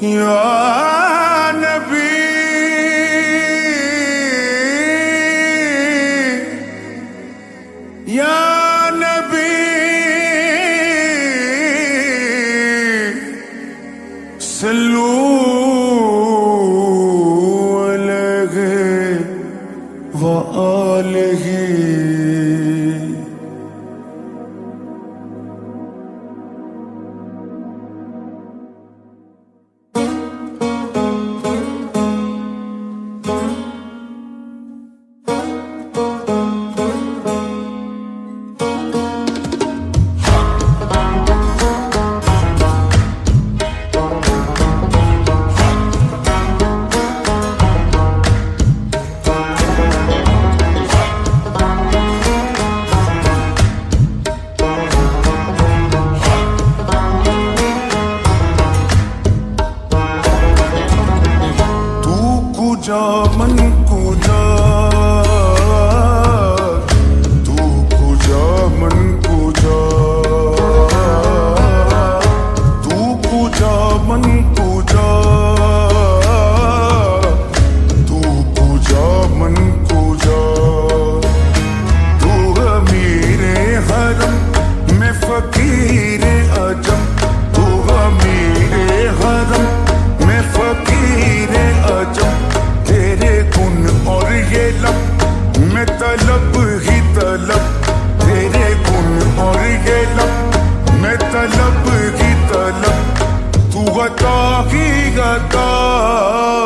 या नबी या नबी सल्लू अलैहि व आलिहि। कुजा मन कुजा, तू कुजा मन कुजा, तू कुजा मन कुजा, तू कुजा मन कुजा। तू अमीरे हरम में फकीरे अजम, तू अमीरे हरम में फकीरे अजम। तेरे गुण और ये लब मैं तलब ही तलब, तेरे गुण और ये लब मैं तलब ही तलब। तू अता ही अता